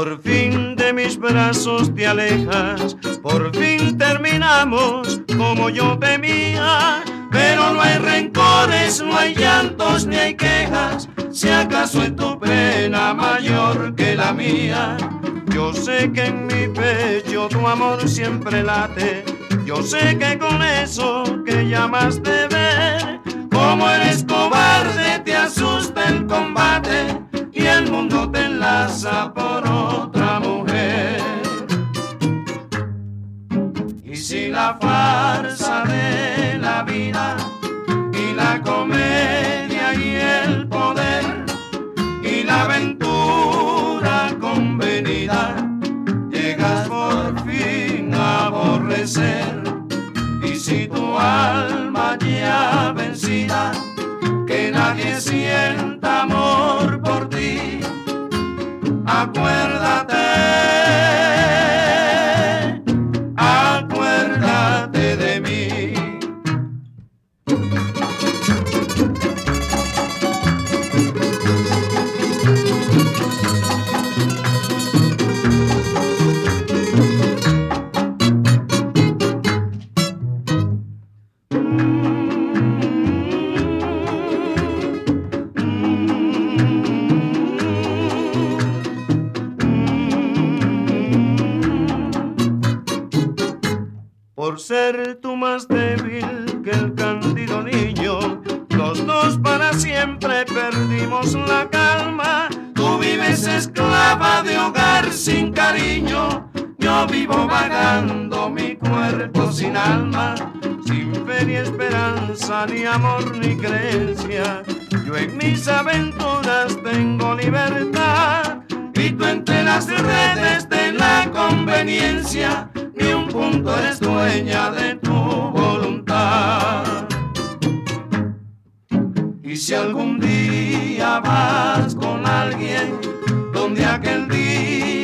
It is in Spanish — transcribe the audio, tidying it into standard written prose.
Por fin de mis brazos te alejas, por fin terminamos como yo temía. Pero no hay rencores, no hay llantos ni hay quejas, si acaso es tu pena mayor que la mía. Yo sé que en mi pecho tu amor siempre late, yo sé que con eso que llamas de ver, como eres cobarde te asusta el combate y el mundo te enlaza por otra mujer. Y si la farsa de la vida y la comedia y el poder y la aventura convenida llegas por fin a aborrecer, y si tu alma ya vencida que nadie sienta amor por ti, acuérdate de mí. Por ser tú más débil que el cándido niño, los dos para siempre perdimos la calma. Tú vives esclava de hogar sin cariño, yo vivo vagando mi cuerpo sin alma, sin fe ni esperanza, ni amor ni creencia. Yo en mis aventuras tengo libertad, y tú entre las redes de la conveniencia, ni un punto eres dueña de tu voluntad. Y si algún día vas con alguien donde aquel día